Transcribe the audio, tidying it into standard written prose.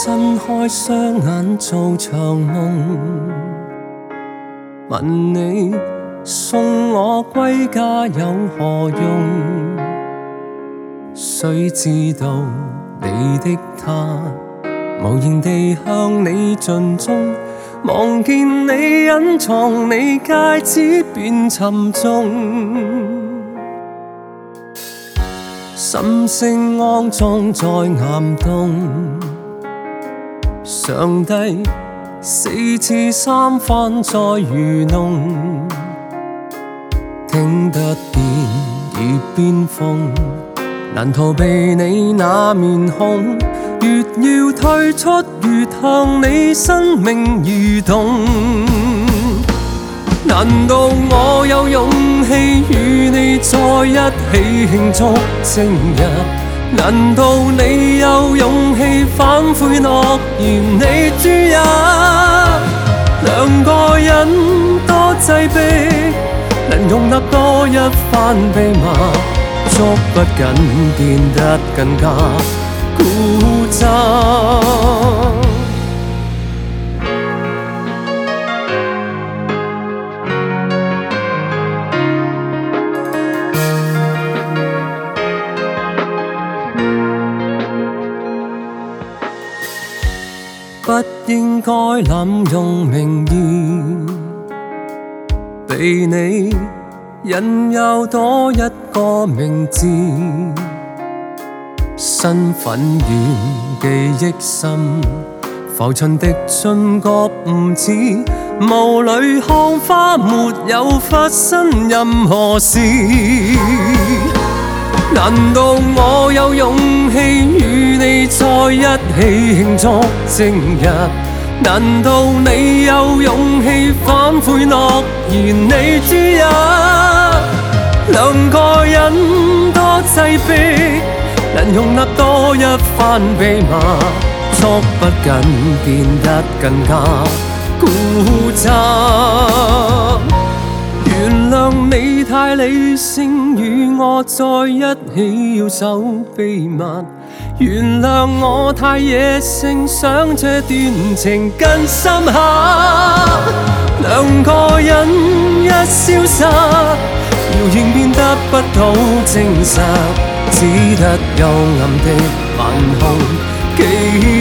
伸開雙眼做場夢，問你送我歸家有何用？誰知道你的他無形地向你盡忠，望見你隱藏你戒指變沉重，心聲骯髒在岩洞，上帝4次3番再愚弄，聽得見耳邊風，難逃避你那面孔，越要退出越向你生命移動。難道我有勇氣與你在一起慶祝正日？難道你有勇氣反悔諾言你諸日？兩個人多擠迫，能容納多一番秘密，捉不緊變得更加固執。不應該濫用名義，被你引誘多一個名字，身份遠記憶深，浮沉滴進覺悟知，霧裏看花沒有發生任何事。難道我有勇氣與你在一起慶祝正日？難道你有勇氣反悔諾言你諸日？兩個人多擠迫，能容納多一番秘密，捉不緊變得更加固執。原諒你太理性，與我在一起要守秘密。原諒我太野性，想這段情更深刻。兩個人一消失，謠言變得不到證實，只得幽暗的晚空記